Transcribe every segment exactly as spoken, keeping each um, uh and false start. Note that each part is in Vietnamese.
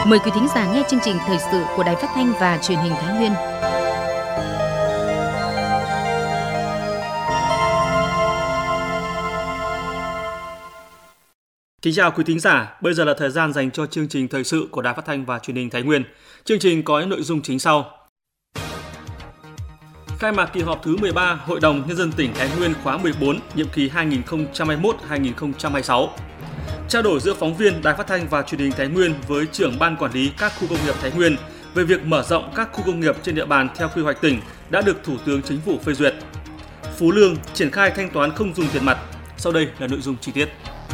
Mời quý thính giả nghe chương trình thời sự của Đài Phát thanh và Truyền hình Thái Nguyên. Kính chào quý thính giả, bây giờ là thời gian dành cho chương trình thời sự của Đài Phát thanh và Truyền hình Thái Nguyên. Chương trình có những nội dung chính sau. Khai mạc kỳ họp thứ mười ba Hội đồng Nhân dân tỉnh Thái Nguyên khóa mười bốn, nhiệm kỳ hai nghìn không trăm hai mươi mốt đến hai nghìn không trăm hai mươi sáu. Trao đổi giữa phóng viên Đài Phát thanh và Truyền hình Thái Nguyên với trưởng ban quản lý các khu công nghiệp Thái Nguyên về việc mở rộng các khu công nghiệp trên địa bàn theo quy hoạch tỉnh đã được Thủ tướng Chính phủ phê duyệt. Phú Lương triển khai thanh toán không dùng tiền mặt. Sau đây là nội dung chi tiết.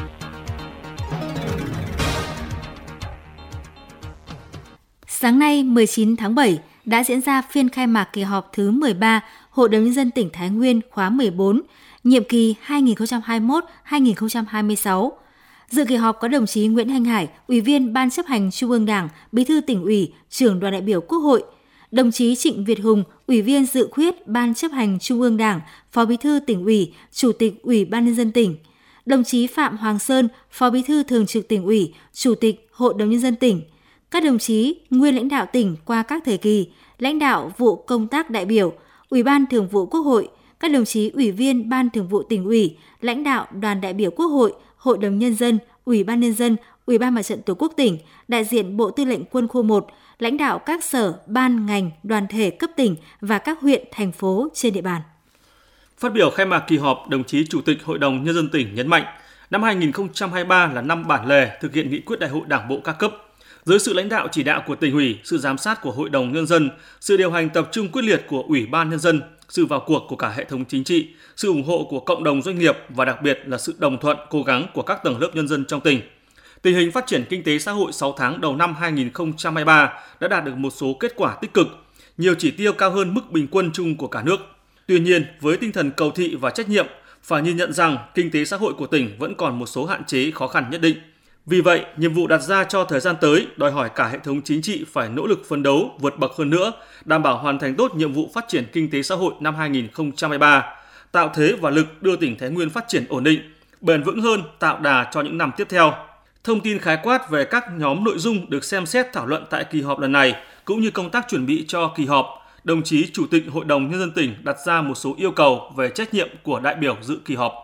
Sáng nay mười chín tháng bảy đã diễn ra phiên khai mạc kỳ họp thứ mười ba Hội đồng Nhân dân tỉnh Thái Nguyên khóa mười bốn, nhiệm kỳ hai nghìn không trăm hai mươi mốt đến hai nghìn không trăm hai mươi sáu. Dự kỳ họp có đồng chí Nguyễn Thanh Hải, Ủy viên Ban Chấp hành Trung ương Đảng, Bí thư Tỉnh ủy, Trưởng đoàn đại biểu Quốc hội, đồng chí Trịnh Việt Hùng, Ủy viên Dự khuyết Ban Chấp hành Trung ương Đảng, Phó Bí thư Tỉnh ủy, Chủ tịch Ủy ban Nhân dân tỉnh, đồng chí Phạm Hoàng Sơn, Phó Bí thư Thường trực Tỉnh ủy, Chủ tịch Hội đồng Nhân dân tỉnh, các đồng chí nguyên lãnh đạo tỉnh qua các thời kỳ, lãnh đạo vụ công tác đại biểu, Ủy ban Thường vụ Quốc hội, các đồng chí Ủy viên Ban Thường vụ Tỉnh ủy, lãnh đạo đoàn đại biểu Quốc hội, Hội đồng Nhân dân, Ủy ban Nhân dân, Ủy ban Mặt trận Tổ quốc tỉnh, đại diện Bộ Tư lệnh Quân khu một, lãnh đạo các sở, ban, ngành, đoàn thể cấp tỉnh và các huyện, thành phố trên địa bàn. Phát biểu khai mạc kỳ họp, đồng chí Chủ tịch Hội đồng Nhân dân tỉnh nhấn mạnh, năm hai nghìn không trăm hai mươi ba là năm bản lề thực hiện nghị quyết Đại hội Đảng bộ các cấp. Dưới sự lãnh đạo chỉ đạo của Tỉnh ủy, sự giám sát của Hội đồng Nhân dân, sự điều hành tập trung quyết liệt của Ủy ban Nhân dân, sự vào cuộc của cả hệ thống chính trị, sự ủng hộ của cộng đồng doanh nghiệp và đặc biệt là sự đồng thuận, cố gắng của các tầng lớp nhân dân trong tỉnh. Tình hình phát triển kinh tế xã hội sáu tháng đầu năm hai nghìn không trăm hai mươi ba đã đạt được một số kết quả tích cực, nhiều chỉ tiêu cao hơn mức bình quân chung của cả nước. Tuy nhiên, với tinh thần cầu thị và trách nhiệm, phải nhìn nhận rằng kinh tế xã hội của tỉnh vẫn còn một số hạn chế khó khăn nhất định. Vì vậy, nhiệm vụ đặt ra cho thời gian tới đòi hỏi cả hệ thống chính trị phải nỗ lực phấn đấu, vượt bậc hơn nữa, đảm bảo hoàn thành tốt nhiệm vụ phát triển kinh tế xã hội năm hai nghìn không trăm hai mươi ba, tạo thế và lực đưa tỉnh Thái Nguyên phát triển ổn định, bền vững hơn, tạo đà cho những năm tiếp theo. Thông tin khái quát về các nhóm nội dung được xem xét thảo luận tại kỳ họp lần này, cũng như công tác chuẩn bị cho kỳ họp, đồng chí Chủ tịch Hội đồng Nhân dân tỉnh đặt ra một số yêu cầu về trách nhiệm của đại biểu dự kỳ họp.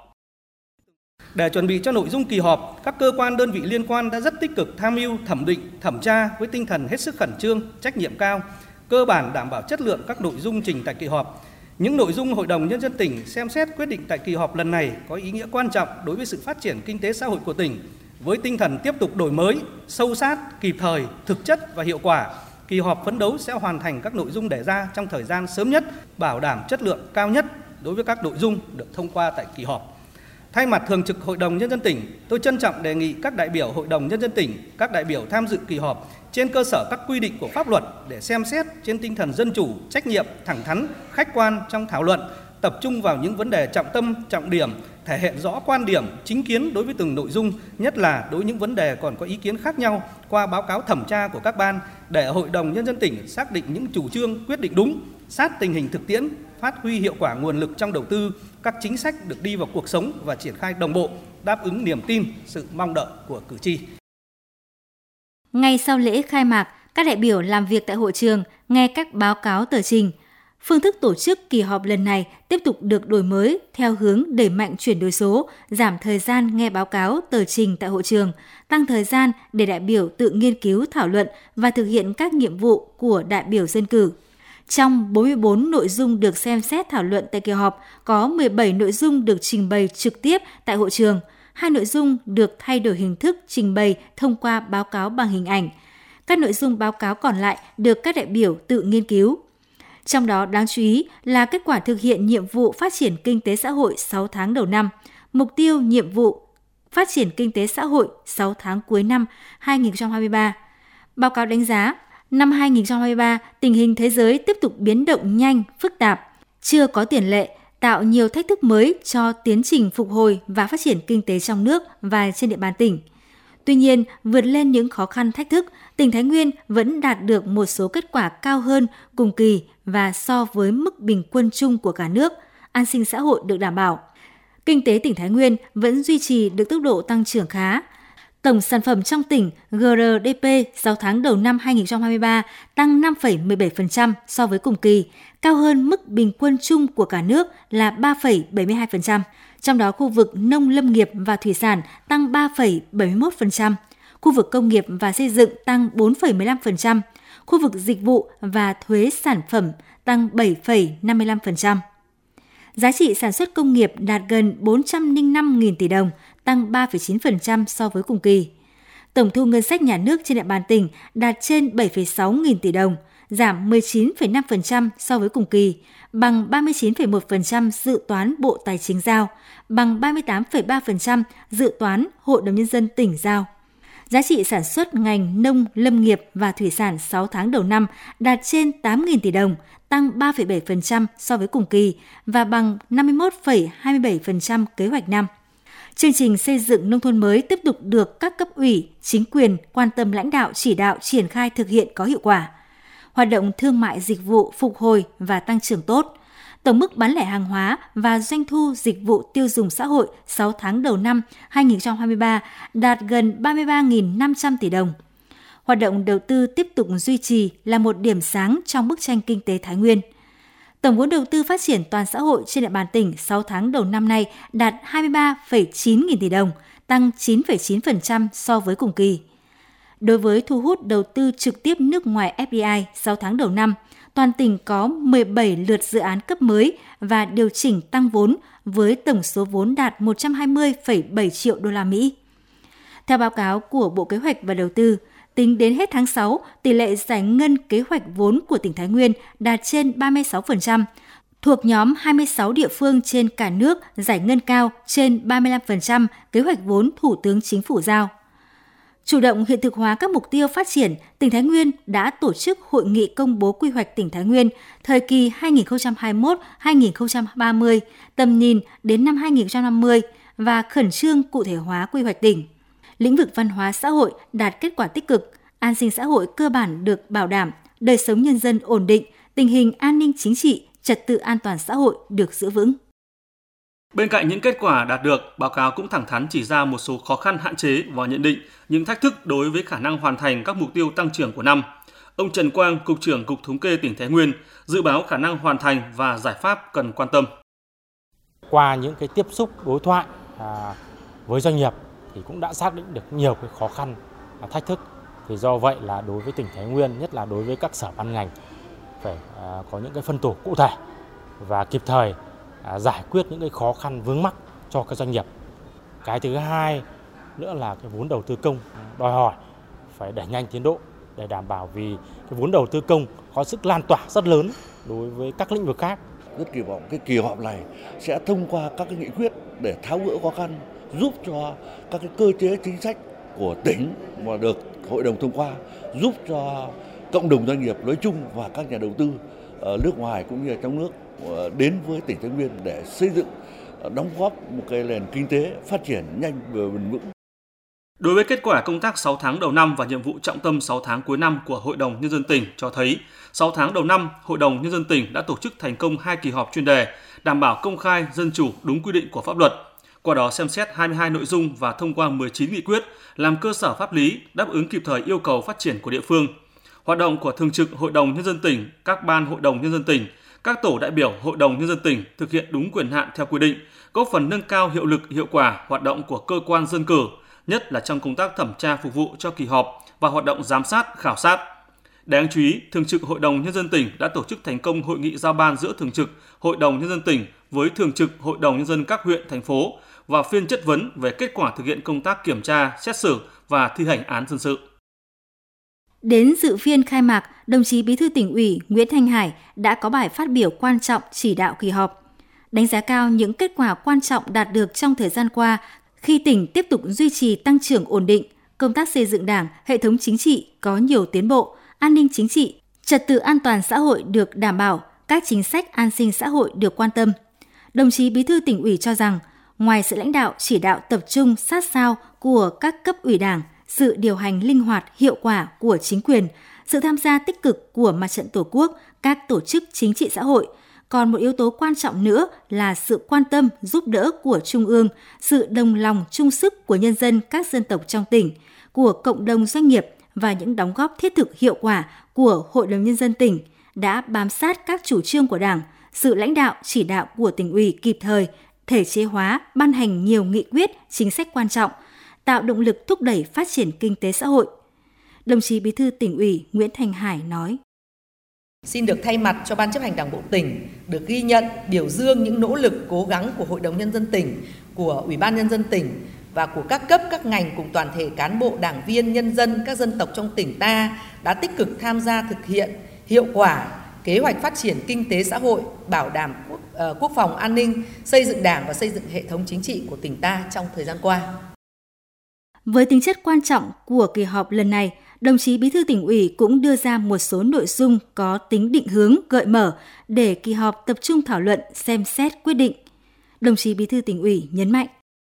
Để chuẩn bị cho nội dung kỳ họp, các cơ quan đơn vị liên quan đã rất tích cực tham mưu, thẩm định, thẩm tra với tinh thần hết sức khẩn trương, trách nhiệm cao, cơ bản đảm bảo chất lượng các nội dung trình tại kỳ họp. Những nội dung Hội đồng Nhân dân tỉnh xem xét quyết định tại kỳ họp lần này có ý nghĩa quan trọng đối với sự phát triển kinh tế xã hội của tỉnh. Với tinh thần tiếp tục đổi mới, sâu sát, kịp thời, thực chất và hiệu quả, kỳ họp phấn đấu sẽ hoàn thành các nội dung đề ra trong thời gian sớm nhất, bảo đảm chất lượng cao nhất đối với các nội dung được thông qua tại kỳ họp. Thay mặt Thường trực Hội đồng Nhân dân tỉnh, tôi trân trọng đề nghị các đại biểu Hội đồng Nhân dân tỉnh, các đại biểu tham dự kỳ họp trên cơ sở các quy định của pháp luật để xem xét trên tinh thần dân chủ, trách nhiệm, thẳng thắn, khách quan trong thảo luận, tập trung vào những vấn đề trọng tâm, trọng điểm, thể hiện rõ quan điểm, chính kiến đối với từng nội dung, nhất là đối với những vấn đề còn có ý kiến khác nhau qua báo cáo thẩm tra của các ban, để Hội đồng Nhân dân tỉnh xác định những chủ trương, quyết định đúng, sát tình hình thực tiễn, phát huy hiệu quả nguồn lực trong đầu tư, các chính sách được đi vào cuộc sống và triển khai đồng bộ, đáp ứng niềm tin, sự mong đợi của cử tri. Ngay sau lễ khai mạc, các đại biểu làm việc tại hội trường nghe các báo cáo tờ trình. Phương thức tổ chức kỳ họp lần này tiếp tục được đổi mới theo hướng đẩy mạnh chuyển đổi số, giảm thời gian nghe báo cáo tờ trình tại hội trường, tăng thời gian để đại biểu tự nghiên cứu thảo luận và thực hiện các nhiệm vụ của đại biểu dân cử. Trong bốn mươi bốn nội dung được xem xét thảo luận tại kỳ họp, có mười bảy nội dung được trình bày trực tiếp tại hội trường, hai nội dung được thay đổi hình thức trình bày thông qua báo cáo bằng hình ảnh. Các nội dung báo cáo còn lại được các đại biểu tự nghiên cứu. Trong đó đáng chú ý là kết quả thực hiện nhiệm vụ phát triển kinh tế xã hội sáu tháng đầu năm, mục tiêu nhiệm vụ phát triển kinh tế xã hội sáu tháng cuối năm hai nghìn không trăm hai mươi ba. Báo cáo đánh giá, năm hai nghìn không trăm hai mươi ba, tình hình thế giới tiếp tục biến động nhanh, phức tạp, chưa có tiền lệ, tạo nhiều thách thức mới cho tiến trình phục hồi và phát triển kinh tế trong nước và trên địa bàn tỉnh. Tuy nhiên, vượt lên những khó khăn thách thức, tỉnh Thái Nguyên vẫn đạt được một số kết quả cao hơn cùng kỳ và so với mức bình quân chung của cả nước, an sinh xã hội được đảm bảo. Kinh tế tỉnh Thái Nguyên vẫn duy trì được tốc độ tăng trưởng khá. Tổng sản phẩm trong tỉnh G R D P sáu tháng đầu năm hai nghìn không trăm hai mươi ba tăng năm phẩy mười bảy phần trăm so với cùng kỳ, cao hơn mức bình quân chung của cả nước là ba phẩy bảy mươi hai phần trăm. Trong đó khu vực nông lâm nghiệp và thủy sản tăng ba phẩy bảy mươi mốt phần trăm, khu vực công nghiệp và xây dựng tăng bốn phẩy mười lăm phần trăm, khu vực dịch vụ và thuế sản phẩm tăng bảy phẩy năm mươi lăm phần trăm. Giá trị sản xuất công nghiệp đạt gần bốn trăm lẻ năm nghìn tỷ đồng, tăng ba phẩy chín phần trăm so với cùng kỳ. Tổng thu ngân sách nhà nước trên địa bàn tỉnh đạt trên bảy phẩy sáu nghìn tỷ đồng, giảm mười chín phẩy năm phần trăm so với cùng kỳ, bằng ba mươi chín phẩy một phần trăm dự toán Bộ Tài chính giao, bằng ba mươi tám phẩy ba phần trăm dự toán Hội đồng Nhân dân tỉnh giao. Giá trị sản xuất ngành nông, lâm nghiệp và thủy sản sáu tháng đầu năm đạt trên tám nghìn tỷ đồng, tăng ba phẩy bảy phần trăm so với cùng kỳ và bằng năm mươi mốt phẩy hai mươi bảy phần trăm kế hoạch năm. Chương trình xây dựng nông thôn mới tiếp tục được các cấp ủy, chính quyền quan tâm lãnh đạo chỉ đạo triển khai thực hiện có hiệu quả. Hoạt động thương mại dịch vụ phục hồi và tăng trưởng tốt. Tổng mức bán lẻ hàng hóa và doanh thu dịch vụ tiêu dùng xã hội sáu tháng đầu năm hai nghìn không trăm hai mươi ba đạt gần ba mươi ba nghìn năm trăm tỷ đồng. Hoạt động đầu tư tiếp tục duy trì là một điểm sáng trong bức tranh kinh tế Thái Nguyên. Tổng vốn đầu tư phát triển toàn xã hội trên địa bàn tỉnh sáu tháng đầu năm nay đạt hai mươi ba phẩy chín nghìn tỷ đồng, tăng chín phẩy chín phần trăm so với cùng kỳ. Đối với thu hút đầu tư trực tiếp nước ngoài F D I sáu tháng đầu năm, toàn tỉnh có mười bảy lượt dự án cấp mới và điều chỉnh tăng vốn với tổng số vốn đạt một trăm hai mươi phẩy bảy triệu đô la Mỹ. Theo báo cáo của Bộ Kế hoạch và Đầu tư, tính đến hết tháng sáu, tỷ lệ giải ngân kế hoạch vốn của tỉnh Thái Nguyên đạt trên ba mươi sáu phần trăm, thuộc nhóm hai mươi sáu địa phương trên cả nước giải ngân cao trên ba mươi lăm phần trăm kế hoạch vốn Thủ tướng Chính phủ giao. Chủ động hiện thực hóa các mục tiêu phát triển, tỉnh Thái Nguyên đã tổ chức hội nghị công bố quy hoạch tỉnh Thái Nguyên thời kỳ hai nghìn không trăm hai mươi mốt đến hai nghìn không trăm ba mươi, tầm nhìn đến năm hai nghìn không trăm năm mươi và khẩn trương cụ thể hóa quy hoạch tỉnh. Lĩnh vực văn hóa xã hội đạt kết quả tích cực, an sinh xã hội cơ bản được bảo đảm, đời sống nhân dân ổn định, tình hình an ninh chính trị, trật tự an toàn xã hội được giữ vững. Bên cạnh những kết quả đạt được, báo cáo cũng thẳng thắn chỉ ra một số khó khăn hạn chế và nhận định những thách thức đối với khả năng hoàn thành các mục tiêu tăng trưởng của năm. Ông Trần Quang, Cục trưởng Cục Thống kê tỉnh Thái Nguyên, dự báo khả năng hoàn thành và giải pháp cần quan tâm. Qua những cái tiếp xúc đối thoại à, với doanh nghiệp thì cũng đã xác định được nhiều cái khó khăn, và thách thức. Thì do vậy là đối với tỉnh Thái Nguyên, nhất là đối với các sở ban ngành, phải à, có những cái phân tổ cụ thể và kịp thời à, giải quyết những cái khó khăn vướng mắc cho các doanh nghiệp. Cái thứ hai nữa là cái vốn đầu tư công đòi hỏi phải đẩy nhanh tiến độ để đảm bảo, vì cái vốn đầu tư công có sức lan tỏa rất lớn đối với các lĩnh vực khác. Rất kỳ vọng cái kỳ họp này sẽ thông qua các cái nghị quyết để tháo gỡ khó khăn, giúp cho các cái cơ chế chính sách của tỉnh mà được hội đồng thông qua, giúp cho cộng đồng doanh nghiệp nói chung và các nhà đầu tư ở nước ngoài cũng như ở trong nước đến với tỉnh Thái Nguyên để xây dựng, đóng góp một cái nền kinh tế phát triển nhanh và bền vững. Đối với kết quả công tác sáu tháng đầu năm và nhiệm vụ trọng tâm sáu tháng cuối năm của Hội đồng Nhân dân tỉnh cho thấy, sáu tháng đầu năm, Hội đồng Nhân dân tỉnh đã tổ chức thành công hai kỳ họp chuyên đề, đảm bảo công khai, dân chủ, đúng quy định của pháp luật. Qua đó xem xét hai mươi hai nội dung và thông qua mười chín nghị quyết, làm cơ sở pháp lý đáp ứng kịp thời yêu cầu phát triển của địa phương. Hoạt động của Thường trực Hội đồng Nhân dân tỉnh, các ban Hội đồng Nhân dân tỉnh, các tổ đại biểu Hội đồng Nhân dân tỉnh thực hiện đúng quyền hạn theo quy định, góp phần nâng cao hiệu lực, hiệu quả hoạt động của cơ quan dân cử, nhất là trong công tác thẩm tra phục vụ cho kỳ họp và hoạt động giám sát, khảo sát. Đáng chú ý, Thường trực Hội đồng Nhân dân tỉnh đã tổ chức thành công hội nghị giao ban giữa Thường trực Hội đồng Nhân dân tỉnh với Thường trực Hội đồng Nhân dân các huyện, thành phố và phiên chất vấn về kết quả thực hiện công tác kiểm tra, xét xử và thi hành án dân sự. Đến dự phiên khai mạc, đồng chí Bí thư Tỉnh ủy Nguyễn Thanh Hải đã có bài phát biểu quan trọng chỉ đạo kỳ họp. Đánh giá cao những kết quả quan trọng đạt được trong thời gian qua khi tỉnh tiếp tục duy trì tăng trưởng ổn định, công tác xây dựng Đảng, hệ thống chính trị có nhiều tiến bộ, an ninh chính trị, trật tự an toàn xã hội được đảm bảo, các chính sách an sinh xã hội được quan tâm. Đồng chí Bí thư Tỉnh ủy cho rằng, ngoài sự lãnh đạo chỉ đạo tập trung sát sao của các cấp ủy Đảng, sự điều hành linh hoạt, hiệu quả của chính quyền, sự tham gia tích cực của Mặt trận Tổ quốc, các tổ chức chính trị xã hội, còn một yếu tố quan trọng nữa là sự quan tâm, giúp đỡ của Trung ương, sự đồng lòng, chung sức của nhân dân các dân tộc trong tỉnh, của cộng đồng doanh nghiệp và những đóng góp thiết thực hiệu quả của Hội đồng Nhân dân tỉnh đã bám sát các chủ trương của Đảng, sự lãnh đạo, chỉ đạo của tỉnh ủy kịp thời, thể chế hóa, ban hành nhiều nghị quyết, chính sách quan trọng, tạo động lực thúc đẩy phát triển kinh tế xã hội. Đồng chí Bí thư Tỉnh ủy Nguyễn Thành Hải nói: Xin được thay mặt cho Ban chấp hành Đảng bộ tỉnh được ghi nhận, biểu dương những nỗ lực, cố gắng của Hội đồng Nhân dân tỉnh, của Ủy ban Nhân dân tỉnh và của các cấp, các ngành cùng toàn thể cán bộ, đảng viên, nhân dân các dân tộc trong tỉnh ta đã tích cực tham gia thực hiện hiệu quả kế hoạch phát triển kinh tế xã hội, bảo đảm quốc, uh, quốc phòng an ninh, xây dựng Đảng và xây dựng hệ thống chính trị của tỉnh ta trong thời gian qua. Với tính chất quan trọng của kỳ họp lần này, đồng chí Bí thư Tỉnh ủy cũng đưa ra một số nội dung có tính định hướng, gợi mở để kỳ họp tập trung thảo luận, xem xét, quyết định. Đồng chí Bí thư Tỉnh ủy nhấn mạnh: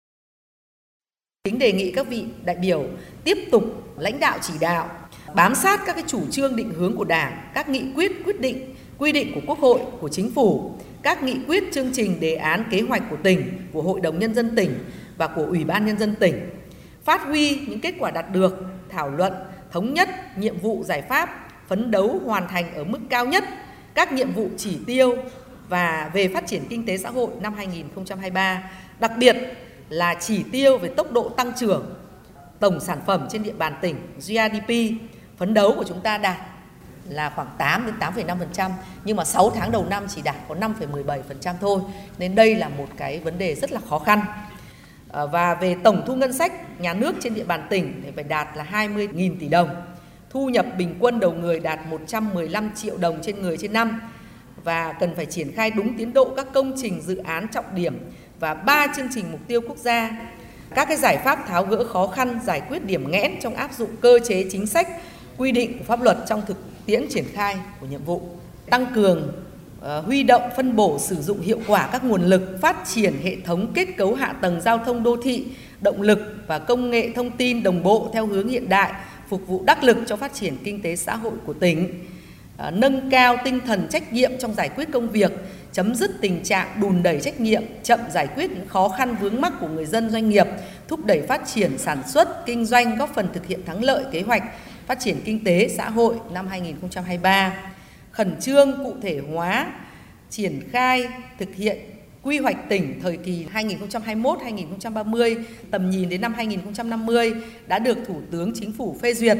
Kính đề nghị các vị đại biểu tiếp tục lãnh đạo chỉ đạo, bám sát các cái chủ trương định hướng của Đảng, các nghị quyết, quyết định, quy định của Quốc hội, của Chính phủ, các nghị quyết, chương trình, đề án, kế hoạch của tỉnh, của Hội đồng Nhân dân tỉnh và của Ủy ban Nhân dân tỉnh. Phát huy những kết quả đạt được, thảo luận, thống nhất nhiệm vụ giải pháp, phấn đấu hoàn thành ở mức cao nhất các nhiệm vụ chỉ tiêu và về phát triển kinh tế xã hội năm hai nghìn không trăm hai mươi ba, đặc biệt là chỉ tiêu về tốc độ tăng trưởng tổng sản phẩm trên địa bàn tỉnh giê đê pê, phấn đấu của chúng ta đạt là khoảng tám đến tám phẩy năm phần trăm, nhưng mà sáu tháng đầu năm chỉ đạt có năm phẩy mười bảy phần trăm thôi, nên đây là một cái vấn đề rất là khó khăn. Và về tổng thu ngân sách nhà nước trên địa bàn tỉnh thì phải đạt là hai mươi nghìn tỷ đồng, thu nhập bình quân đầu người đạt một trăm mười lăm triệu đồng trên người trên năm, và cần phải triển khai đúng tiến độ các công trình dự án trọng điểm và ba chương trình mục tiêu quốc gia, các cái giải pháp tháo gỡ khó khăn, giải quyết điểm nghẽn trong áp dụng cơ chế chính sách, quy định của pháp luật trong thực tiễn triển khai của nhiệm vụ, tăng cường uh, huy động, phân bổ, sử dụng hiệu quả các nguồn lực, phát triển hệ thống kết cấu hạ tầng giao thông đô thị, động lực và công nghệ thông tin đồng bộ theo hướng hiện đại, phục vụ đắc lực cho phát triển kinh tế xã hội của tỉnh, uh, nâng cao tinh thần trách nhiệm trong giải quyết công việc, chấm dứt tình trạng đùn đẩy trách nhiệm, chậm giải quyết những khó khăn vướng mắc của người dân doanh nghiệp, thúc đẩy phát triển sản xuất, kinh doanh, góp phần thực hiện thắng lợi kế hoạch phát triển kinh tế xã hội năm hai nghìn không trăm hai mươi ba, khẩn trương cụ thể hóa, triển khai thực hiện quy hoạch tỉnh thời kỳ hai nghìn không trăm hai mươi mốt đến hai nghìn không trăm ba mươi, tầm nhìn đến năm hai nghìn không trăm năm mươi đã được Thủ tướng Chính phủ phê duyệt.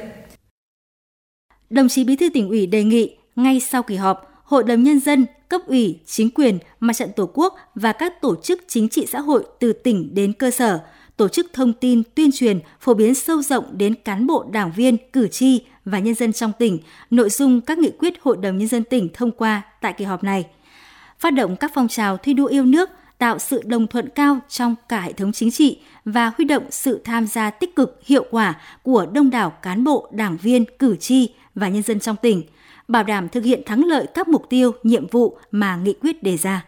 Đồng chí Bí thư Tỉnh ủy đề nghị ngay sau kỳ họp, Hội đồng Nhân dân, cấp ủy, chính quyền, Mặt trận Tổ quốc và các tổ chức chính trị xã hội từ tỉnh đến cơ sở tổ chức thông tin, tuyên truyền, phổ biến sâu rộng đến cán bộ, đảng viên, cử tri và nhân dân trong tỉnh nội dung các nghị quyết Hội đồng Nhân dân tỉnh thông qua tại kỳ họp này. Phát động các phong trào thi đua yêu nước, tạo sự đồng thuận cao trong cả hệ thống chính trị và huy động sự tham gia tích cực, hiệu quả của đông đảo cán bộ, đảng viên, cử tri và nhân dân trong tỉnh, bảo đảm thực hiện thắng lợi các mục tiêu, nhiệm vụ mà nghị quyết đề ra.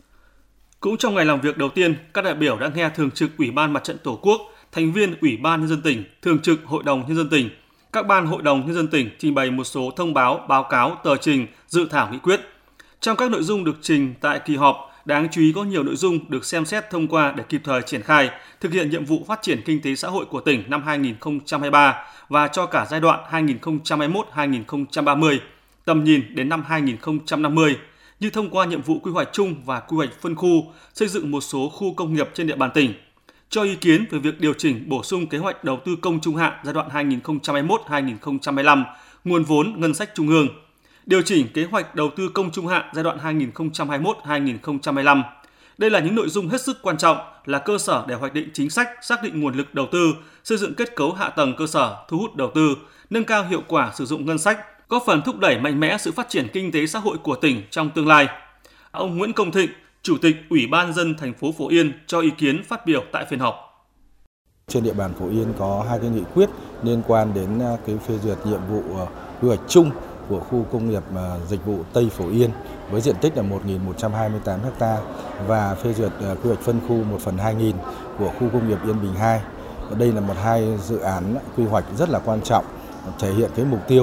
Cũng trong ngày làm việc đầu tiên, các đại biểu đã nghe Thường trực Ủy ban Mặt trận Tổ quốc, thành viên Ủy ban Nhân dân tỉnh, Thường trực Hội đồng Nhân dân tỉnh, các ban Hội đồng Nhân dân tỉnh trình bày một số thông báo, báo cáo, tờ trình, dự thảo nghị quyết. Trong các nội dung được trình tại kỳ họp, đáng chú ý có nhiều nội dung được xem xét thông qua để kịp thời triển khai, thực hiện nhiệm vụ phát triển kinh tế xã hội của tỉnh năm hai nghìn không trăm hai mươi ba và cho cả giai đoạn hai nghìn không trăm hai mươi mốt đến hai nghìn không trăm ba mươi, tầm nhìn đến năm hai nghìn không trăm năm mươi, như thông qua nhiệm vụ quy hoạch chung và quy hoạch phân khu, xây dựng một số khu công nghiệp trên địa bàn tỉnh, cho ý kiến về việc điều chỉnh bổ sung kế hoạch đầu tư công trung hạn giai đoạn hai nghìn không trăm hai mươi mốt đến hai nghìn không trăm hai mươi lăm, nguồn vốn ngân sách trung ương, điều chỉnh kế hoạch đầu tư công trung hạn giai đoạn hai nghìn không trăm hai mươi mốt đến hai nghìn không trăm hai mươi lăm. Đây là những nội dung hết sức quan trọng, là cơ sở để hoạch định chính sách, xác định nguồn lực đầu tư, xây dựng kết cấu hạ tầng cơ sở, thu hút đầu tư, nâng cao hiệu quả sử dụng ngân sách, góp phần thúc đẩy mạnh mẽ sự phát triển kinh tế xã hội của tỉnh trong tương lai. Ông Nguyễn Công Thịnh, Chủ tịch Ủy ban Nhân dân thành phố Phổ Yên cho ý kiến phát biểu tại phiên họp. Trên địa bàn Phổ Yên có hai cái nghị quyết liên quan đến cái phê duyệt nhiệm vụ quy hoạch chung của khu công nghiệp dịch vụ Tây Phổ Yên với diện tích là một nghìn một trăm hai mươi tám ha và phê duyệt quy hoạch phân khu một phần hai nghìn của khu công nghiệp Yên Bình hai. Đây là một hai dự án quy hoạch rất là quan trọng, thể hiện cái mục tiêu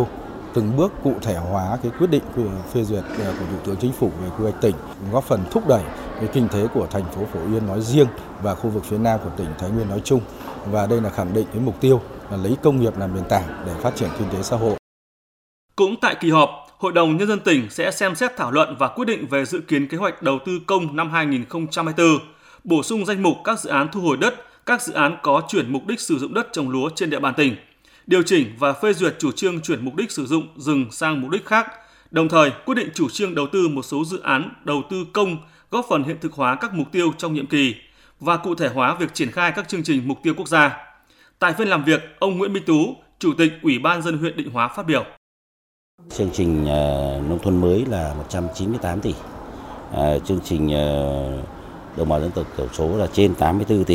từng bước cụ thể hóa cái quyết định phê duyệt của Thủ tướng Chính phủ về quy hoạch tỉnh, góp phần thúc đẩy cái kinh tế của thành phố Phổ Yên nói riêng và khu vực phía Nam của tỉnh Thái Nguyên nói chung. Và đây là khẳng định cái mục tiêu là lấy công nghiệp làm nền tảng để phát triển kinh tế xã hội. Cũng tại kỳ họp, Hội đồng Nhân dân tỉnh sẽ xem xét thảo luận và quyết định về dự kiến kế hoạch đầu tư công năm hai nghìn không trăm hai mươi tư, bổ sung danh mục các dự án thu hồi đất, các dự án có chuyển mục đích sử dụng đất trồng lúa trên địa bàn tỉnh, điều chỉnh và phê duyệt chủ trương chuyển mục đích sử dụng rừng sang mục đích khác, đồng thời quyết định chủ trương đầu tư một số dự án đầu tư công góp phần hiện thực hóa các mục tiêu trong nhiệm kỳ và cụ thể hóa việc triển khai các chương trình mục tiêu quốc gia. Tại phiên làm việc, ông Nguyễn Minh Tú, Chủ tịch Ủy ban nhân dân huyện Định Hóa phát biểu. Chương trình uh, nông thôn mới là một trăm chín mươi tám tỷ, uh, chương trình uh, đồng bào dân tộc thiểu số là trên tám mươi tư tỷ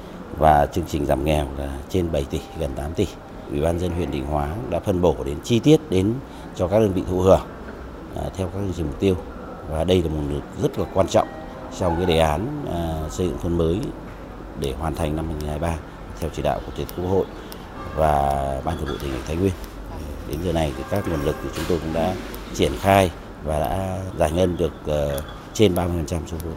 và chương trình giảm nghèo là trên bảy tỷ, gần tám tỷ. Ủy ban nhân dân huyện Định Hóa đã phân bổ đến chi tiết đến cho các đơn vị thụ hưởng uh, theo các chương trình mục tiêu, và đây là một việc rất là quan trọng trong cái đề án uh, xây dựng thôn mới để hoàn thành năm hai nghìn không trăm hai mươi ba theo chỉ đạo của Chủ tịch Quốc hội và Ban Thường vụ Tỉnh ủy Thái Nguyên. Đến giờ này thì các nguồn lực của chúng tôi cũng đã triển khai và đã giải ngân được uh, trên ba mươi phần trăm số vốn.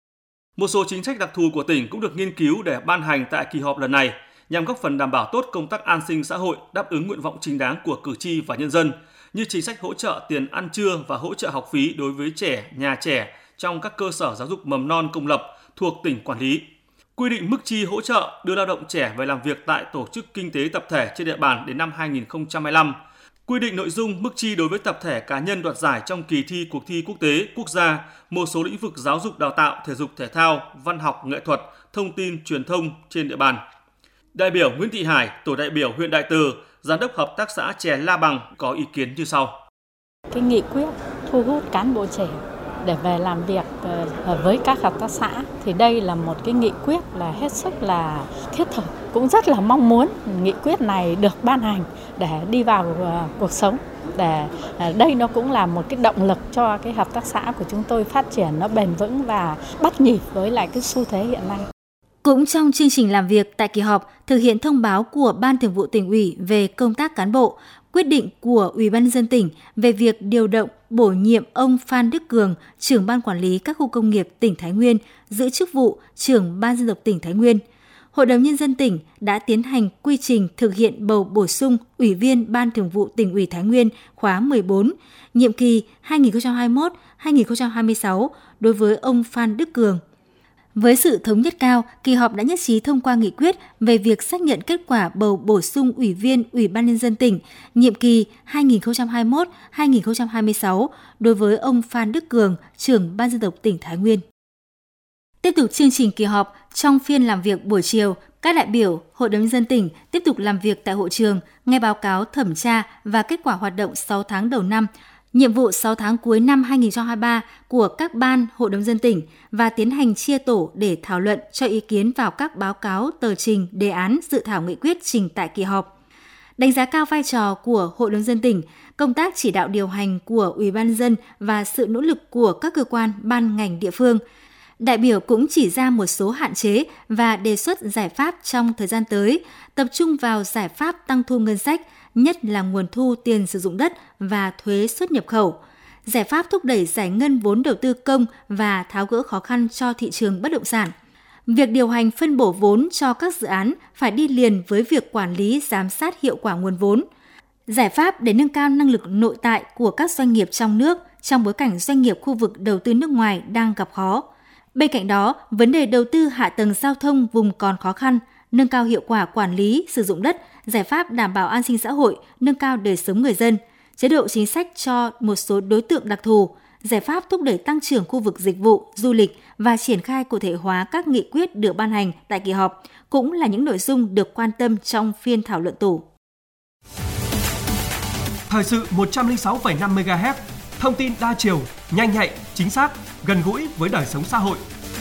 Một số chính sách đặc thù của tỉnh cũng được nghiên cứu để ban hành tại kỳ họp lần này nhằm góp phần đảm bảo tốt công tác an sinh xã hội, đáp ứng nguyện vọng chính đáng của cử tri và nhân dân, như chính sách hỗ trợ tiền ăn trưa và hỗ trợ học phí đối với trẻ, nhà trẻ trong các cơ sở giáo dục mầm non công lập thuộc tỉnh quản lý. Quy định mức chi hỗ trợ đưa lao động trẻ về làm việc tại tổ chức kinh tế tập thể trên địa bàn đến năm hai nghìn không trăm hai mươi lăm. Quy định nội dung mức chi đối với tập thể cá nhân đoạt giải trong kỳ thi cuộc thi quốc tế, quốc gia, một số lĩnh vực giáo dục đào tạo, thể dục thể thao, văn học, nghệ thuật, thông tin, truyền thông trên địa bàn. Đại biểu Nguyễn Thị Hải, tổ đại biểu huyện Đại Từ, giám đốc hợp tác xã chè La Bằng có ý kiến như sau. Cái nghị quyết thu hút cán bộ trẻ để về làm việc với các hợp tác xã thì đây là một cái nghị quyết là hết sức là thiết thực, cũng rất là mong muốn nghị quyết này được ban hành để đi vào cuộc sống, để đây nó cũng là một cái động lực cho cái hợp tác xã của chúng tôi phát triển nó bền vững và bắt nhịp với lại cái xu thế hiện nay. Cũng trong chương trình làm việc tại kỳ họp, thực hiện thông báo của Ban Thường vụ Tỉnh ủy về công tác cán bộ, quyết định của Ủy ban nhân dân tỉnh về việc điều động, bổ nhiệm ông Phan Đức Cường, trưởng ban quản lý các khu công nghiệp tỉnh Thái Nguyên, giữ chức vụ trưởng ban dân tộc tỉnh Thái Nguyên. Hội đồng Nhân dân tỉnh đã tiến hành quy trình thực hiện bầu bổ sung Ủy viên Ban Thường vụ Tỉnh ủy Thái Nguyên khóa mười bốn, nhiệm kỳ hai nghìn không trăm hai mươi mốt đến hai nghìn không trăm hai mươi sáu đối với ông Phan Đức Cường. Với sự thống nhất cao, kỳ họp đã nhất trí thông qua nghị quyết về việc xác nhận kết quả bầu bổ sung Ủy viên Ủy ban Nhân dân tỉnh, nhiệm kỳ hai nghìn không trăm hai mươi mốt đến hai nghìn không trăm hai mươi sáu đối với ông Phan Đức Cường, trưởng Ban dân tộc tỉnh Thái Nguyên. Tiếp tục chương trình kỳ họp, trong phiên làm việc buổi chiều, các đại biểu Hội đồng Nhân dân tỉnh tiếp tục làm việc tại hội trường, nghe báo cáo thẩm tra và kết quả hoạt động sáu tháng đầu năm, nhiệm vụ sáu tháng cuối năm hai nghìn không trăm hai mươi ba của các ban Hội đồng Nhân dân tỉnh và tiến hành chia tổ để thảo luận cho ý kiến vào các báo cáo, tờ trình, đề án, dự thảo nghị quyết trình tại kỳ họp. Đánh giá cao vai trò của Hội đồng Nhân dân tỉnh, công tác chỉ đạo điều hành của Ủy ban nhân dân và sự nỗ lực của các cơ quan, ban ngành địa phương. Đại biểu cũng chỉ ra một số hạn chế và đề xuất giải pháp trong thời gian tới, tập trung vào giải pháp tăng thu ngân sách, nhất là nguồn thu tiền sử dụng đất và thuế xuất nhập khẩu, giải pháp thúc đẩy giải ngân vốn đầu tư công và tháo gỡ khó khăn cho thị trường bất động sản. Việc điều hành phân bổ vốn cho các dự án phải đi liền với việc quản lý giám sát hiệu quả nguồn vốn. Giải pháp để nâng cao năng lực nội tại của các doanh nghiệp trong nước trong bối cảnh doanh nghiệp khu vực đầu tư nước ngoài đang gặp khó. Bên cạnh đó, vấn đề đầu tư hạ tầng giao thông vùng còn khó khăn, nâng cao hiệu quả quản lý, sử dụng đất, giải pháp đảm bảo an sinh xã hội, nâng cao đời sống người dân, chế độ chính sách cho một số đối tượng đặc thù, giải pháp thúc đẩy tăng trưởng khu vực dịch vụ, du lịch và triển khai cụ thể hóa các nghị quyết được ban hành tại kỳ họp cũng là những nội dung được quan tâm trong phiên thảo luận tổ. Thời sự một trăm lẻ sáu phẩy năm mê ga héc, thông tin đa chiều, nhanh nhạy, chính xác, gần gũi với đời sống xã hội.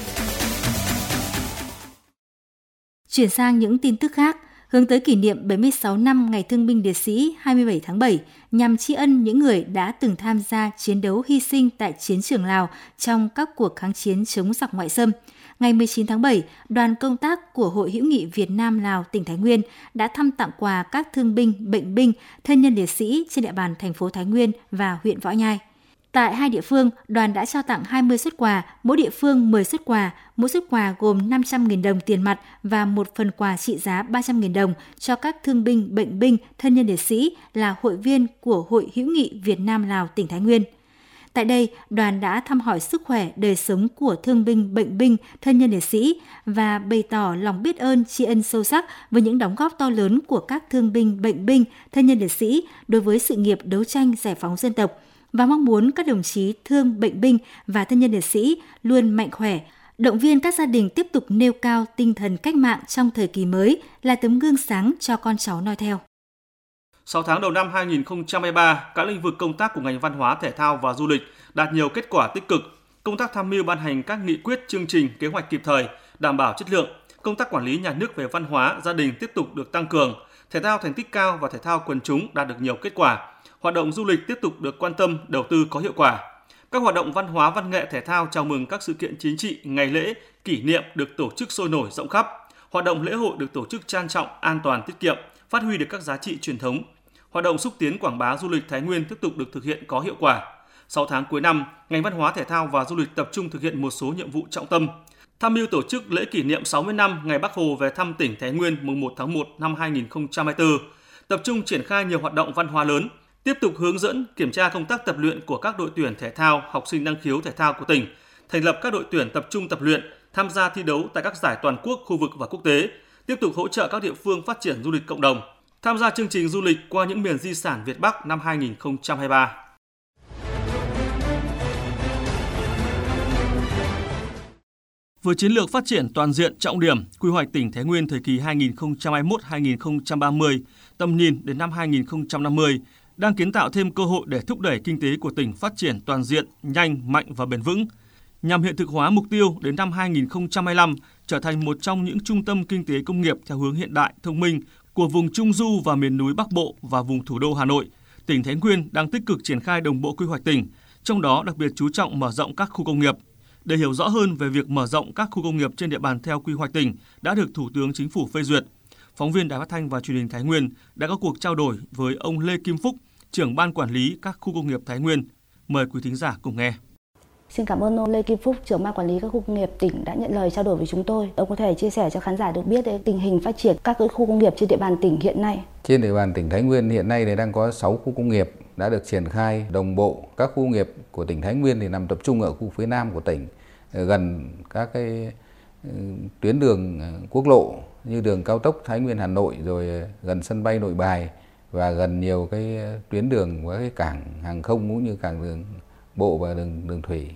Chuyển sang những tin tức khác, hướng tới kỷ niệm bảy mươi sáu năm Ngày Thương binh Liệt sĩ hai mươi bảy tháng bảy nhằm tri ân những người đã từng tham gia chiến đấu hy sinh tại chiến trường Lào trong các cuộc kháng chiến chống giặc ngoại xâm. ngày mười chín tháng bảy, đoàn công tác của Hội hữu nghị Việt Nam Lào tỉnh Thái Nguyên đã thăm tặng quà các thương binh, bệnh binh, thân nhân liệt sĩ trên địa bàn thành phố Thái Nguyên và huyện Võ Nhai. Tại hai địa phương, đoàn đã trao tặng hai mươi suất quà, mỗi địa phương mười suất quà, mỗi suất quà gồm năm trăm nghìn đồng tiền mặt và một phần quà trị giá ba trăm nghìn đồng cho các thương binh, bệnh binh, thân nhân liệt sĩ là hội viên của Hội hữu nghị Việt Nam Lào tỉnh Thái Nguyên. Tại đây, đoàn đã thăm hỏi sức khỏe, đời sống của thương binh, bệnh binh, thân nhân liệt sĩ và bày tỏ lòng biết ơn, tri ân sâu sắc với những đóng góp to lớn của các thương binh, bệnh binh, thân nhân liệt sĩ đối với sự nghiệp đấu tranh giải phóng dân tộc và mong muốn các đồng chí thương bệnh binh và thân nhân liệt sĩ luôn mạnh khỏe, động viên các gia đình tiếp tục nêu cao tinh thần cách mạng trong thời kỳ mới, là tấm gương sáng cho con cháu noi theo. sáu tháng đầu năm hai nghìn không trăm hai mươi ba, các lĩnh vực công tác của ngành văn hóa, thể thao và du lịch đạt nhiều kết quả tích cực. Công tác tham mưu ban hành các nghị quyết, chương trình, kế hoạch kịp thời, đảm bảo chất lượng. Công tác quản lý nhà nước về văn hóa, gia đình tiếp tục được tăng cường. Thể thao thành tích cao và thể thao quần chúng đạt được nhiều kết quả. Hoạt động du lịch tiếp tục được quan tâm, đầu tư có hiệu quả. Các hoạt động văn hóa, văn nghệ, thể thao chào mừng các sự kiện chính trị, ngày lễ, kỷ niệm được tổ chức sôi nổi rộng khắp. Hoạt động lễ hội được tổ chức trang trọng, an toàn, tiết kiệm, phát huy được các giá trị truyền thống. Hoạt động xúc tiến quảng bá du lịch Thái Nguyên tiếp tục được thực hiện có hiệu quả. sáu tháng cuối năm, ngành văn hóa, thể thao và du lịch tập trung thực hiện một số nhiệm vụ trọng tâm. Tham mưu tổ chức lễ kỷ niệm sáu mươi năm ngày Bác Hồ về thăm tỉnh Thái Nguyên mùng một tháng một năm hai nghìn không trăm hai mươi tư. Tập trung triển khai nhiều hoạt động văn hóa lớn, tiếp tục hướng dẫn, kiểm tra công tác tập luyện của các đội tuyển thể thao, học sinh năng khiếu thể thao của tỉnh, thành lập các đội tuyển tập trung tập luyện, tham gia thi đấu tại các giải toàn quốc, khu vực và quốc tế, tiếp tục hỗ trợ các địa phương phát triển du lịch cộng đồng, tham gia chương trình du lịch qua những miền di sản Việt Bắc năm hai nghìn không trăm hai mươi ba. Với chiến lược phát triển toàn diện trọng điểm, quy hoạch tỉnh Thái Nguyên thời kỳ hai nghìn không trăm hai mươi mốt đến hai nghìn không trăm ba mươi, tầm nhìn đến năm hai nghìn không trăm năm mươi, đang kiến tạo thêm cơ hội để thúc đẩy kinh tế của tỉnh phát triển toàn diện, nhanh, mạnh và bền vững, nhằm hiện thực hóa mục tiêu đến năm hai nghìn không trăm hai mươi lăm trở thành một trong những trung tâm kinh tế công nghiệp theo hướng hiện đại, thông minh của vùng Trung Du và miền núi Bắc Bộ và vùng thủ đô Hà Nội. Tỉnh Thái Nguyên đang tích cực triển khai đồng bộ quy hoạch tỉnh, trong đó đặc biệt chú trọng mở rộng các khu công nghiệp. Để hiểu rõ hơn về việc mở rộng các khu công nghiệp trên địa bàn theo quy hoạch tỉnh đã được Thủ tướng Chính phủ phê duyệt, phóng viên Đài Phát thanh và Truyền hình Thái Nguyên đã có cuộc trao đổi với ông Lê Kim Phúc, trưởng ban quản lý các khu công nghiệp Thái Nguyên. Mời quý thính giả cùng nghe. Xin cảm ơn ông Lê Kim Phúc, trưởng ban quản lý các khu công nghiệp tỉnh đã nhận lời trao đổi với chúng tôi. Ông có thể chia sẻ cho khán giả được biết tình hình phát triển các khu công nghiệp trên địa bàn tỉnh hiện nay. Trên địa bàn tỉnh Thái Nguyên hiện nay đang có sáu khu công nghiệp đã được triển khai đồng bộ. Các khu công nghiệp của tỉnh Thái Nguyên thì nằm tập trung ở khu phía nam của tỉnh, gần các cái tuyến đường quốc lộ như đường cao tốc Thái Nguyên Hà Nội, rồi gần sân bay Nội Bài và gần nhiều cái tuyến đường với cái cảng hàng không cũng như cảng đường bộ và đường đường thủy.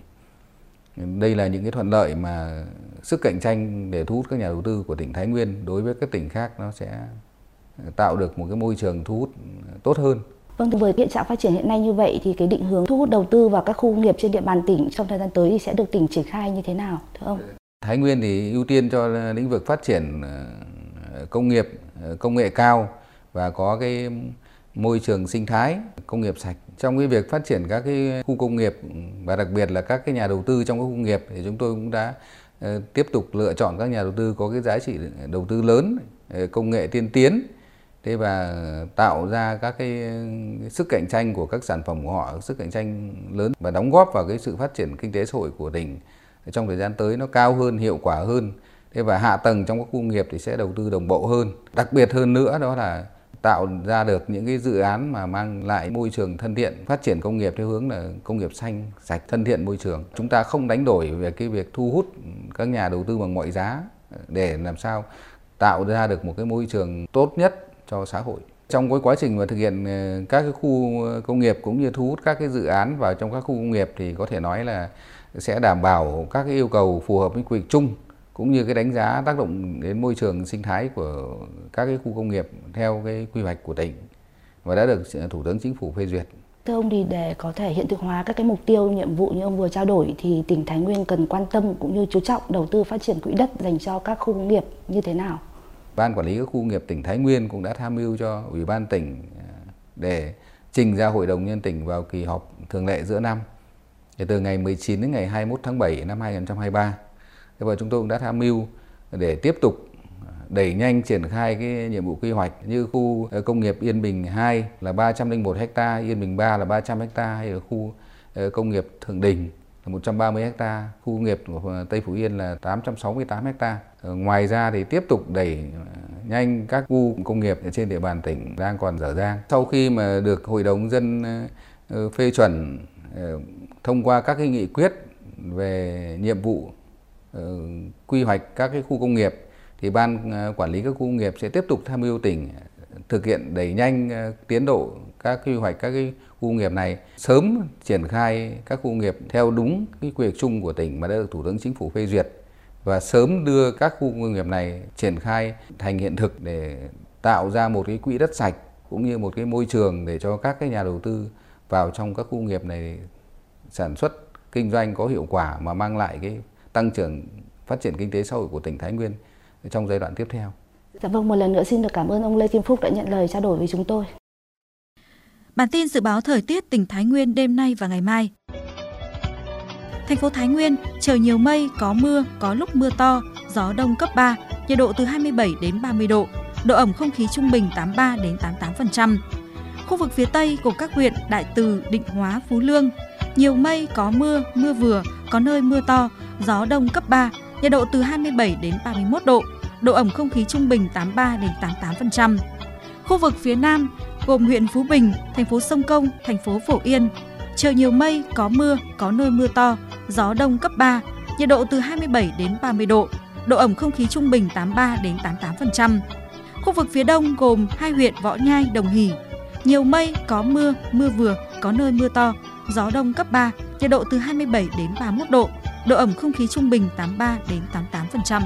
Đây là những cái thuận lợi mà sức cạnh tranh để thu hút các nhà đầu tư của tỉnh Thái Nguyên đối với các tỉnh khác nó sẽ tạo được một cái môi trường thu hút tốt hơn. Vâng, với hiện trạng phát triển hiện nay như vậy thì cái định hướng thu hút đầu tư vào các khu công nghiệp trên địa bàn tỉnh trong thời gian tới thì sẽ được tỉnh triển khai như thế nào, thưa ông? Thái Nguyên thì ưu tiên cho lĩnh vực phát triển công nghiệp, công nghệ cao và có cái môi trường sinh thái, công nghiệp sạch. Trong cái việc phát triển các cái khu công nghiệp và đặc biệt là các cái nhà đầu tư trong các khu công nghiệp thì chúng tôi cũng đã tiếp tục lựa chọn các nhà đầu tư có cái giá trị đầu tư lớn, công nghệ tiên tiến. Thế và tạo ra các cái sức cạnh tranh của các sản phẩm của họ, sức cạnh tranh lớn và đóng góp vào cái sự phát triển kinh tế xã hội của tỉnh trong thời gian tới nó cao hơn, hiệu quả hơn. Thế và hạ tầng trong các khu công nghiệp thì sẽ đầu tư đồng bộ hơn. Đặc biệt hơn nữa đó là tạo ra được những cái dự án mà mang lại môi trường thân thiện, phát triển công nghiệp theo hướng là công nghiệp xanh, sạch, thân thiện môi trường. Chúng ta không đánh đổi về cái việc thu hút các nhà đầu tư bằng mọi giá để làm sao tạo ra được một cái môi trường tốt nhất cho xã hội. Trong cái quá trình mà thực hiện các cái khu công nghiệp cũng như thu hút các cái dự án vào trong các khu công nghiệp thì có thể nói là sẽ đảm bảo các cái yêu cầu phù hợp với quy hoạch chung cũng như cái đánh giá tác động đến môi trường sinh thái của các cái khu công nghiệp theo cái quy hoạch của tỉnh và đã được Thủ tướng Chính phủ phê duyệt. Thưa ông, thì để có thể hiện thực hóa các cái mục tiêu, nhiệm vụ như ông vừa trao đổi thì tỉnh Thái Nguyên cần quan tâm cũng như chú trọng đầu tư phát triển quỹ đất dành cho các khu công nghiệp như thế nào? Ban quản lý các khu công nghiệp tỉnh Thái Nguyên cũng đã tham mưu cho Ủy ban tỉnh để trình ra Hội đồng Nhân dân tỉnh vào kỳ họp thường lệ giữa năm. Thì từ ngày mười chín đến ngày hai mươi mốt tháng bảy năm hai nghìn không trăm hai mươi ba Và chúng tôi cũng đã tham mưu để tiếp tục đẩy nhanh triển khai cái nhiệm vụ quy hoạch như khu công nghiệp Yên Bình hai là ba trăm lẻ một ha, Yên Bình ba là ba trăm ha, hay là khu công nghiệp Thượng Đình là một trăm ba mươi ha, khu công nghiệp của Tây Phú Yên là tám trăm sáu mươi tám ha. Ngoài ra thì tiếp tục đẩy nhanh các khu công nghiệp trên địa bàn tỉnh đang còn dở dang. Sau khi mà được Hội đồng dân phê chuẩn thông qua các cái nghị quyết về nhiệm vụ quy hoạch các cái khu công nghiệp, thì Ban Quản lý các khu công nghiệp sẽ tiếp tục tham mưu tỉnh thực hiện đẩy nhanh tiến độ các quy hoạch các cái khu công nghiệp này, sớm triển khai các khu công nghiệp theo đúng cái quy hoạch chung của tỉnh mà đã được Thủ tướng Chính phủ phê duyệt, và sớm đưa các khu công nghiệp này triển khai thành hiện thực để tạo ra một cái quỹ đất sạch cũng như một cái môi trường để cho các cái nhà đầu tư vào trong các khu công nghiệp này sản xuất kinh doanh có hiệu quả mà mang lại cái tăng trưởng phát triển kinh tế xã hội của tỉnh Thái Nguyên trong giai đoạn tiếp theo. Dạ vâng, một lần nữa xin được cảm ơn ông Lê Kim Phúc đã nhận lời trao đổi với chúng tôi. Bản tin dự báo thời tiết tỉnh Thái Nguyên đêm nay và ngày mai. Thành phố Thái Nguyên, trời nhiều mây, có mưa, có lúc mưa to, gió đông cấp ba, nhiệt độ từ hai mươi bảy đến ba mươi độ, độ ẩm không khí trung bình tám mươi ba đến tám mươi tám phần trăm. Khu vực phía Tây gồm các huyện Đại Từ, Định Hóa, Phú Lương, nhiều mây, có mưa, mưa vừa, có nơi mưa to, gió đông cấp ba, nhiệt độ từ hai mươi bảy đến ba mươi mốt độ, độ ẩm không khí trung bình tám mươi ba đến tám mươi tám phần trăm. Khu vực phía Nam gồm huyện Phú Bình, thành phố Sông Công, thành phố Phổ Yên, trời nhiều mây, có mưa, có nơi mưa to, gió đông cấp ba, nhiệt độ từ hai mươi bảy đến ba mươi độ, độ ẩm không khí trung bình tám mươi ba đến tám mươi tám phần trăm. Khu vực phía Đông gồm hai huyện Võ Nhai, Đồng Hỷ, nhiều mây, có mưa, mưa vừa, có nơi mưa to, gió đông cấp ba, nhiệt độ từ hai mươi bảy đến ba mươi mốt độ, độ ẩm không khí trung bình tám mươi ba đến tám mươi tám phần trăm.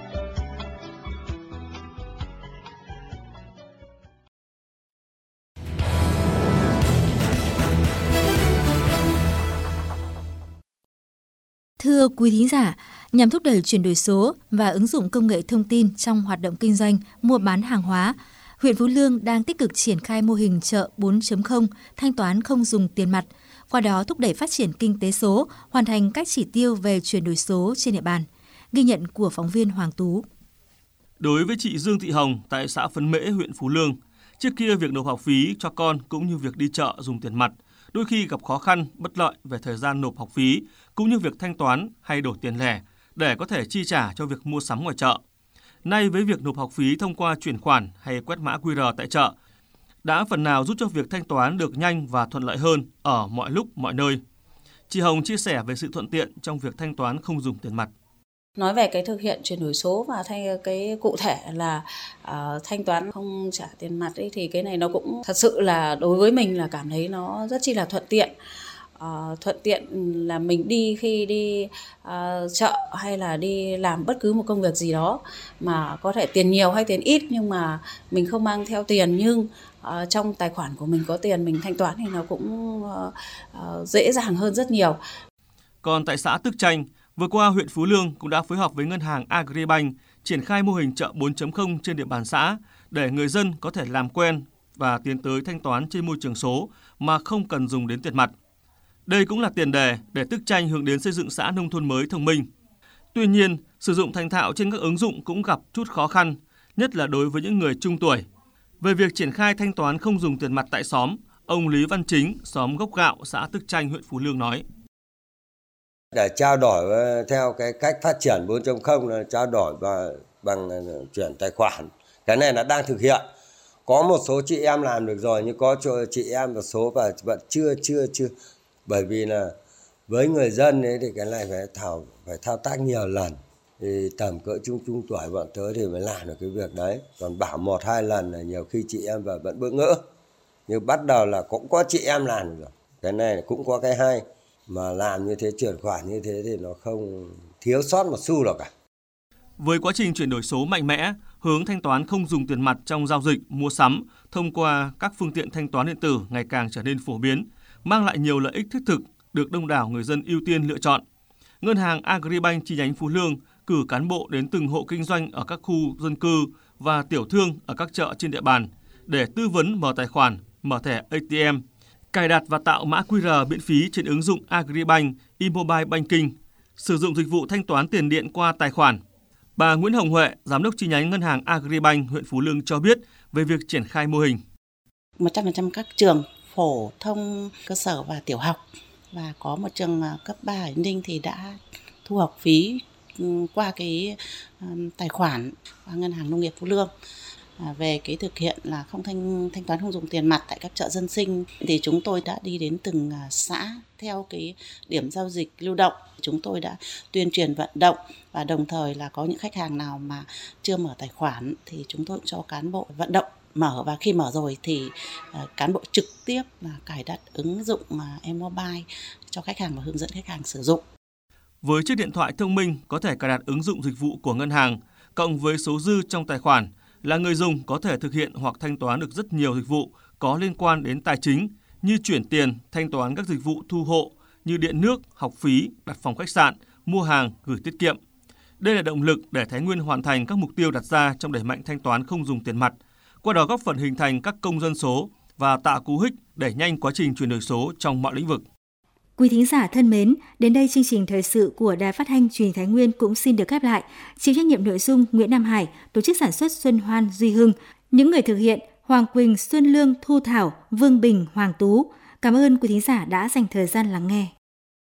Thưa quý thính giả, nhằm thúc đẩy chuyển đổi số và ứng dụng công nghệ thông tin trong hoạt động kinh doanh, mua bán hàng hóa, huyện Phú Lương đang tích cực triển khai mô hình chợ bốn chấm không, thanh toán không dùng tiền mặt, qua đó thúc đẩy phát triển kinh tế số, hoàn thành các chỉ tiêu về chuyển đổi số trên địa bàn. Ghi nhận của phóng viên Hoàng Tú. Đối với chị Dương Thị Hồng tại xã Phấn Mễ, huyện Phú Lương, trước kia việc nộp học phí cho con cũng như việc đi chợ dùng tiền mặt đôi khi gặp khó khăn, bất lợi về thời gian nộp học phí cũng như việc thanh toán hay đổi tiền lẻ để có thể chi trả cho việc mua sắm ngoài chợ. Nay với việc nộp học phí thông qua chuyển khoản hay quét mã quy rờ tại chợ đã phần nào giúp cho việc thanh toán được nhanh và thuận lợi hơn ở mọi lúc, mọi nơi. Chị Hồng chia sẻ về sự thuận tiện trong việc thanh toán không dùng tiền mặt. Nói về cái thực hiện chuyển đổi số và thay cái cụ thể là uh, thanh toán không trả tiền mặt ấy, thì cái này nó cũng thật sự là đối với mình là cảm thấy nó rất chi là thuận tiện. Uh, thuận tiện là mình đi khi đi uh, chợ hay là đi làm bất cứ một công việc gì đó mà có thể tiền nhiều hay tiền ít nhưng mà mình không mang theo tiền, nhưng uh, trong tài khoản của mình có tiền, mình thanh toán thì nó cũng uh, uh, dễ dàng hơn rất nhiều. Còn tại xã Tức Chanh, vừa qua huyện Phú Lương cũng đã phối hợp với ngân hàng Agribank triển khai mô hình chợ bốn chấm không trên địa bàn xã để người dân có thể làm quen và tiến tới thanh toán trên môi trường số mà không cần dùng đến tiền mặt. Đây cũng là tiền đề để Tức Chanh hướng đến xây dựng xã nông thôn mới thông minh. Tuy nhiên, sử dụng thành thạo trên các ứng dụng cũng gặp chút khó khăn, nhất là đối với những người trung tuổi. Về việc triển khai thanh toán không dùng tiền mặt tại xóm, ông Lý Văn Chính, xóm Gốc Gạo, xã Tức Chanh, huyện Phú Lương nói. Để trao đổi theo cái cách phát triển bốn chấm không là trao đổi bằng, bằng chuyển tài khoản. Cái này là đang thực hiện. Có một số chị em làm được rồi, nhưng có chị em một số và vẫn chưa chưa chưa. Bởi vì là với người dân ấy thì cái này phải thảo phải thao tác nhiều lần. Thì tầm cỡ trung trung tuổi bọn tớ thì mới làm được cái việc đấy. Còn bảo một hai lần là nhiều khi chị em vào vẫn bỡ ngỡ. Nhưng bắt đầu là cũng có chị em làm được rồi. Cái này cũng có cái hay. Mà làm như thế, chuyển khoản như thế thì nó không thiếu sót một xu nào cả. Với quá trình chuyển đổi số mạnh mẽ, hướng thanh toán không dùng tiền mặt trong giao dịch, mua sắm thông qua các phương tiện thanh toán điện tử ngày càng trở nên phổ biến, mang lại nhiều lợi ích thiết thực được đông đảo người dân ưu tiên lựa chọn. Ngân hàng Agribank chi nhánh Phú Lương cử cán bộ đến từng hộ kinh doanh ở các khu dân cư và tiểu thương ở các chợ trên địa bàn để tư vấn mở tài khoản, mở thẻ a tê em, cài đặt và tạo mã quy rờ miễn phí trên ứng dụng Agribank, eMobile Banking. sử dụng dịch vụ thanh toán tiền điện qua tài khoản. Bà Nguyễn Hồng Huệ, Giám đốc chi nhánh Ngân hàng Agribank huyện Phú Lương cho biết về việc triển khai mô hình. một trăm phần trăm các trường phổ thông cơ sở và tiểu học và có một trường cấp ba ở Ninh thì đã thu học phí qua cái tài khoản qua Ngân hàng Nông nghiệp Phú Lương. Về cái thực hiện là không thanh thanh toán không dùng tiền mặt tại các chợ dân sinh thì chúng tôi đã đi đến từng xã theo cái điểm giao dịch lưu động. Chúng tôi đã tuyên truyền vận động và đồng thời là có những khách hàng nào mà chưa mở tài khoản thì chúng tôi cũng cho cán bộ vận động mở, và khi mở rồi thì cán bộ trực tiếp là cài đặt ứng dụng e-mobile cho khách hàng và hướng dẫn khách hàng sử dụng. Với chiếc điện thoại thông minh có thể cài đặt ứng dụng dịch vụ của ngân hàng, cộng với số dư trong tài khoản là người dùng có thể thực hiện hoặc thanh toán được rất nhiều dịch vụ có liên quan đến tài chính như chuyển tiền, thanh toán các dịch vụ thu hộ như điện nước, học phí, đặt phòng khách sạn, mua hàng, gửi tiết kiệm. Đây là động lực để Thái Nguyên hoàn thành các mục tiêu đặt ra trong đẩy mạnh thanh toán không dùng tiền mặt, qua đó góp phần hình thành các công dân số và tạo cú hích đẩy nhanh quá trình chuyển đổi số trong mọi lĩnh vực. Quý thính giả thân mến, đến đây chương trình thời sự của Đài Phát thanh Truyền hình Thái Nguyên cũng xin được khép lại. Chịu trách nhiệm nội dung Nguyễn Nam Hải, tổ chức sản xuất Xuân Hoan, Duy Hưng, những người thực hiện Hoàng Quỳnh, Xuân Lương, Thu Thảo, Vương Bình, Hoàng Tú. Cảm ơn quý thính giả đã dành thời gian lắng nghe.